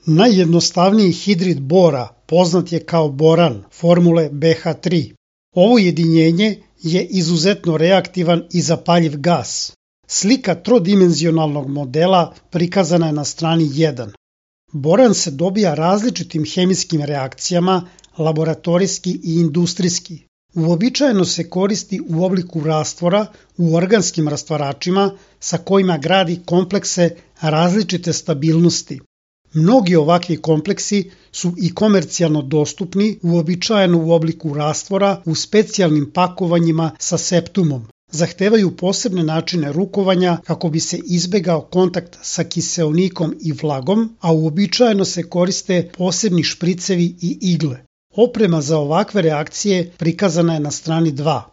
Najjednostavniji hidrid bora poznat je kao boran formule BH3. Ovo jedinjenje je izuzetno reaktivan i zapaljiv gas. Slika trodimenzionalnog modela prikazana je na strani 1. Boran se dobija različitim hemijskim reakcijama, laboratorijski i industrijski. Uobičajeno se koristi u obliku rastvora u organskim rastvaračima sa kojima gradi komplekse različite stabilnosti. Mnogi ovakvi kompleksi su i komercijalno dostupni, uobičajeno u obliku rastvora u specijalnim pakovanjima sa septumom. Zahtevaju posebne načine rukovanja kako bi se izbegao kontakt sa kiseonikom i vlagom, a uobičajeno se koriste posebni špricevi i igle. Oprema za ovakve reakcije prikazana je na strani 2.